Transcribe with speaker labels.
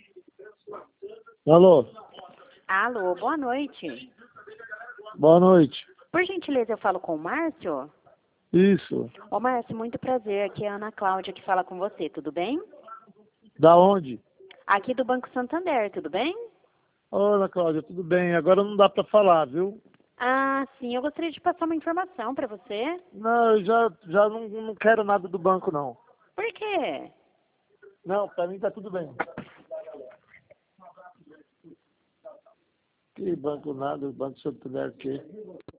Speaker 1: Alô,
Speaker 2: Alô, boa noite.
Speaker 1: boa noite.
Speaker 2: Por gentileza, eu falo com o Márcio?
Speaker 1: Isso.
Speaker 2: Ô, Márcio, muito prazer. Aqui é a Ana Cláudia que fala com você, tudo bem?
Speaker 1: Da onde?
Speaker 2: Aqui do Banco Santander, tudo bem?
Speaker 1: Olá, Cláudia, tudo bem? Agora não dá pra falar, viu?
Speaker 2: Ah, sim, eu gostaria de passar uma informação para você.
Speaker 1: Não, eu já não quero nada do banco, não.
Speaker 2: Por quê?
Speaker 1: Não, pra mim tá tudo bem. Que banco nada, Banco Santander o quê?